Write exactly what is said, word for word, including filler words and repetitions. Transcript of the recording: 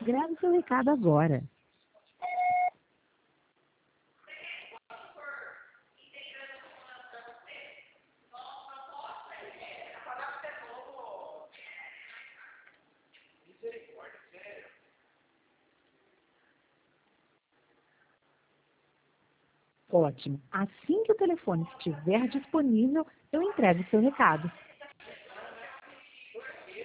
Grave seu recado agora. Ótimo. Assim que o telefone estiver disponível, eu entrego o seu recado.